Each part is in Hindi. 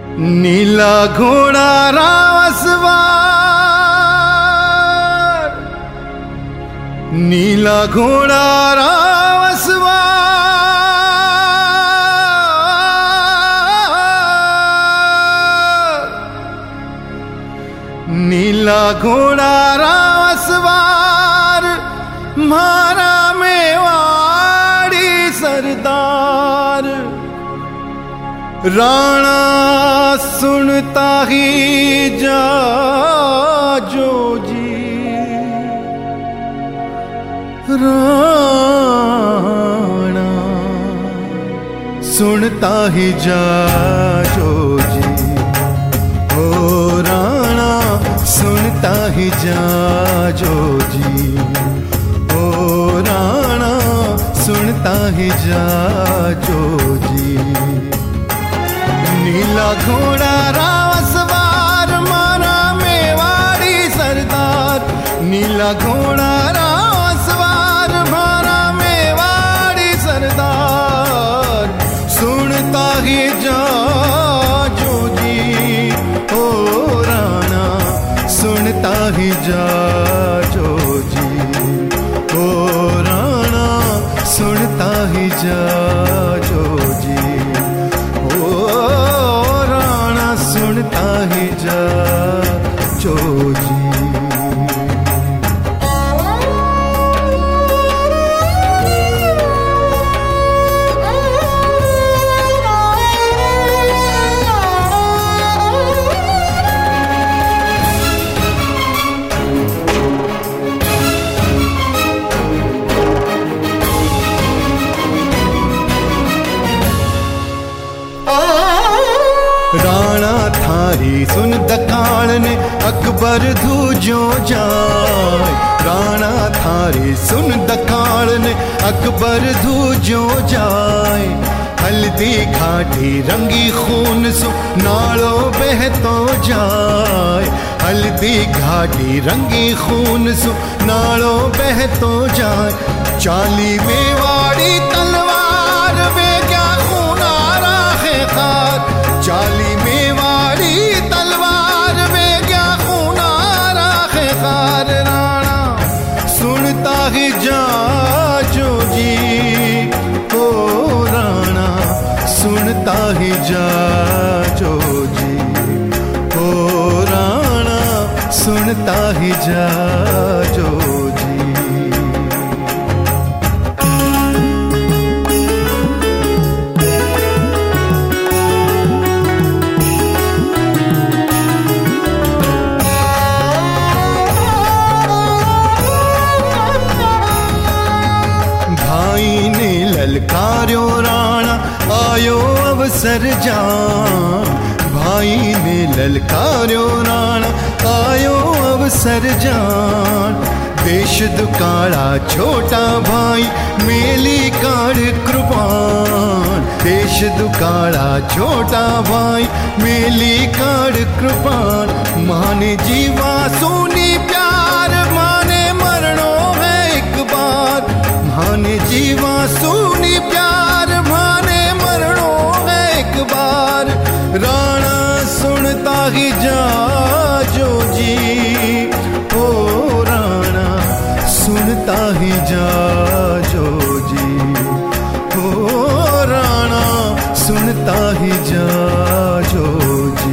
नीला घोड़ा रावसवार, नीला घोड़ा रावसवार, नीला घोड़ा रावसवार, म्हारा मेवाड़ी सरदार। राणा सुनता ही जाजो जी, राणा सुनता ही जाजो जी, ओ राणा सुनता ही जाजो जी, ओ राणा सुनता ही जाजो जी। नीला घोड़ा रावसवार, मारा मेवाड़ी सरदार, नीला घोड़ा रावसवार, मारा मेवाड़ी सरदार। सुनता ही जाजो जी, ओ राणा सुनता ही जाजो जी, ओ राणा सुनता ही जाजो जी, सुनता ही जाजो जी। राणा थारी सुन दकाण ने अकबर धूजो जाए, राणा थारी सुन दकाण ने अकबर धूजो जाए। हल्दी घाटी रंगी खून सु नालो बहतो जाए, हल्दी घाटी रंगी खून सु नालो बहतो जाए। 40 मेवाड़ी तलवार वे क्या खूनारा है खार, 40 मेवाड़ी तलवार में क्या खूनारा है खार। राणा सुनता ही जाजो जी, ओ राणा सुनता ही जाजो जी, ओ राणा सुनता ही जाजो जी। ललकार्यो राणा आयो अवसर जान, भाई ने ललकार्यो राणा आयो अवसर जान। देश दुकाड़ा छोटा भाई मेली काड़ कृपान, देश दुकाड़ा छोटा भाई मेली काड़ कृपान। माने जीवा सोनी प्यार, माने मरणो है एक बार, माने जीवा सोनी प्यार, माने मरणो है एक बार। राणा सुनता ही जाजो जी, ओ राणा सुनता ही जाजो जी, ओ राणा सुनता ही जाजो जी।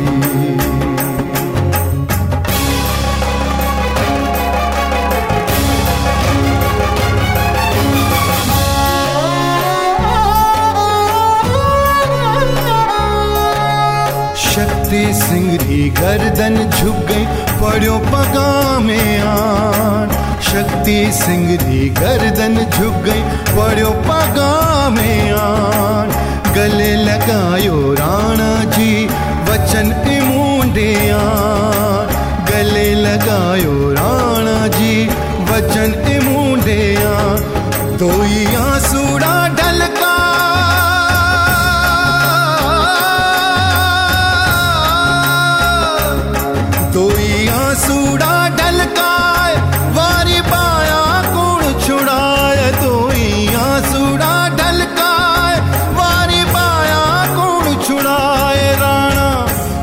शक्ति सिंगरी गर्दन झुक गई पड़ो पगा में आन, शक्ति सिंगरी गर्दन झुक गई पड़ो पगा में आन। गले लगायो राणा जी वचन इमूंडे आन, गले लगायो राणा जी वचन इमूंडे आन। दो ही आंसूड़ा ढलका, दो ही आंसूड़ा ढलकाए, वारी बाया कुण छुड़ाए। दो ही आंसूड़ा ढलकाए, वारी बाया कुण छुड़ाए। राणा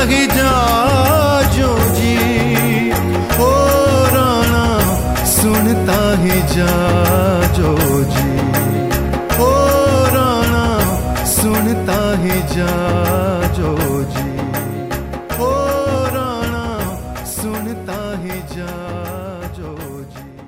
ही जाजो जी, ओ राणा सुनता ही जाजो जी, ओ राणा सुनता ही जाजो जी, ओ राणा सुनता ही जाजो जी।